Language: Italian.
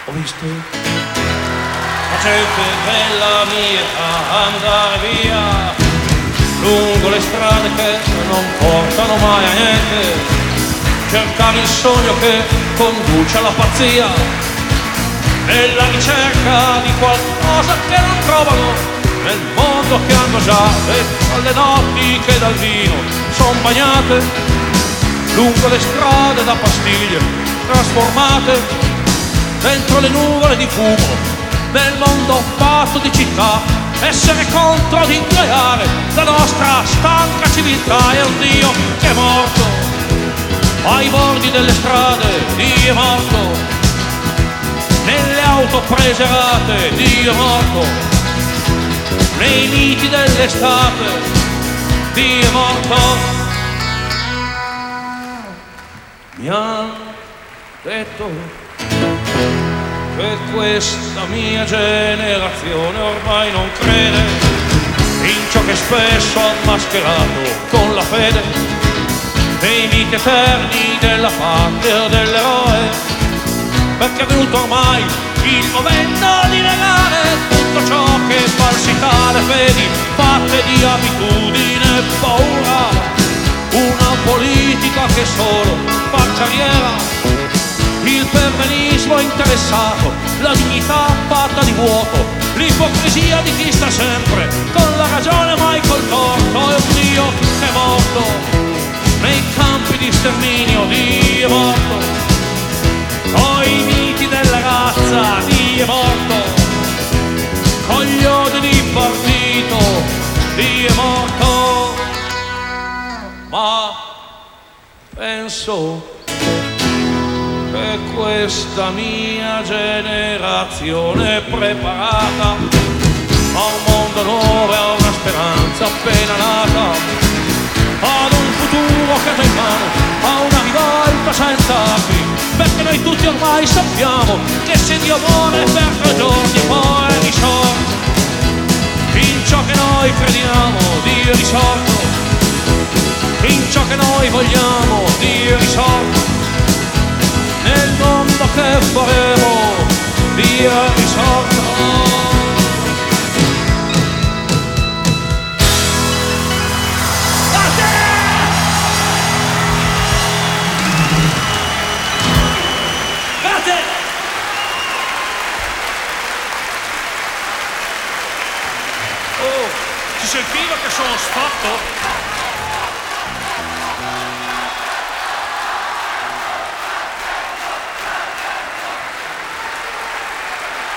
ho visto la gente bella mia andare via lungo le strade che non portano mai a niente, cercare il sogno che conduce alla pazzia, nella ricerca di qualcosa che non trovano nel mondo che hanno già, e alle notti che dal vino son bagnate lungo le strade da pastiglie trasformate dentro le nuvole di fumo del mondo fatto di città. Essere contro ad ingoiare la nostra stanca civiltà. È un Dio che è morto ai bordi delle strade, Dio è morto nelle auto preserate, Dio è morto nei miti dell'estate, Dio è morto. Mi han detto che questa mia generazione ormai non crede in ciò che spesso ha mascherato con la fede dei miti eterni della patria dell'eroe, perché è venuto ormai il momento di negare tutto ciò che è falsità, le fedi fatte di abitudine e paura, una politica che solo fa carriera, il perbenismo interessato, la dignità fatta di vuoto, l'ipocrisia di chi sta sempre con la ragione mai col torto. È un Dio che è morto nei campi di sterminio, Dio è morto coi miti della razza, Dio è morto con gli odi di partito, Dio è morto. Ma penso che questa mia generazione è preparata a un mondo nuovo e a una speranza appena nata, ad un futuro che è in mano, a una rivolta senza armi, perché noi tutti ormai sappiamo che se Dio vuole per 3 giorni poi è risorto, in ciò che noi crediamo Dio è risorto, in ciò che noi vogliamo Dio è risorto, nel mondo che faremo Dio è risorto. Grazie! Oh, si sentiva che sono sfatto?